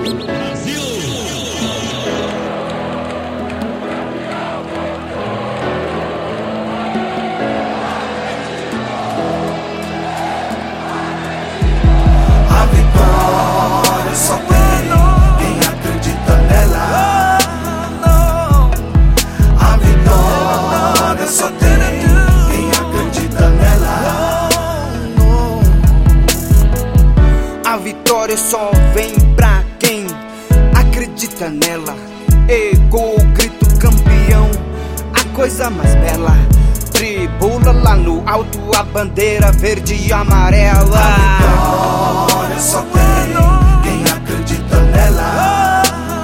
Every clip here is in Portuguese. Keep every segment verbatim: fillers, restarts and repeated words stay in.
A vitória só vem pra quem acredita nela. Ego, grito campeão, a coisa mais bela. Tribula lá no alto a bandeira verde e amarela. A vitória só tem quem acredita nela.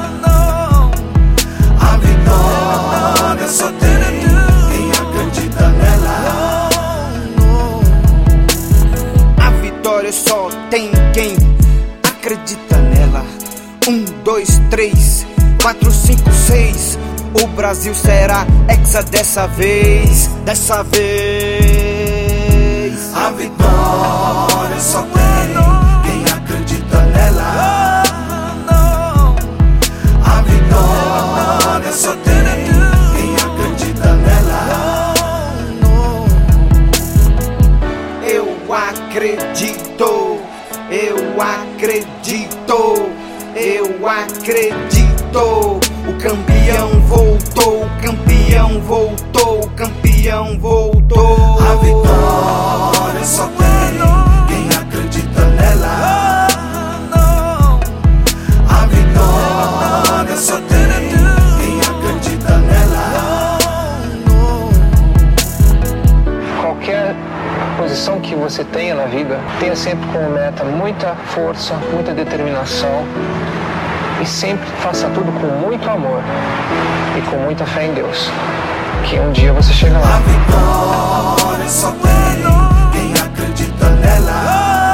A vitória só tem quem acredita nela. A vitória só tem quem acredita nela. Um, dois, três, quatro, cinco, seis. O Brasil será hexa dessa vez, dessa vez. A vitória só tem quem acredita nela. A vitória só tem quem acredita nela. Eu acredito, eu acredito, eu acredito. O campeão voltou, o campeão voltou, o campeão voltou. A vitória só tem quem acredita nela. A vitória só tem quem acredita nela. Qualquer posição que você tenha na vida, tenha sempre como meta muita força, muita determinação. E sempre faça tudo com muito amor e com muita fé em Deus, que um dia você chega lá. A vitória só tem quem acredita nela.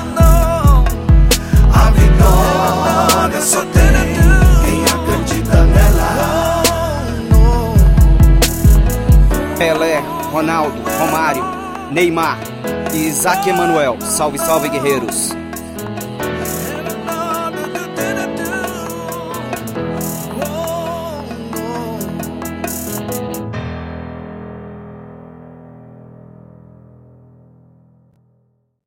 A vitória só tem quem acredita nela. Pelé, Ronaldo, Romário, Neymar e Isaac Emanuel. Salve, salve, guerreiros.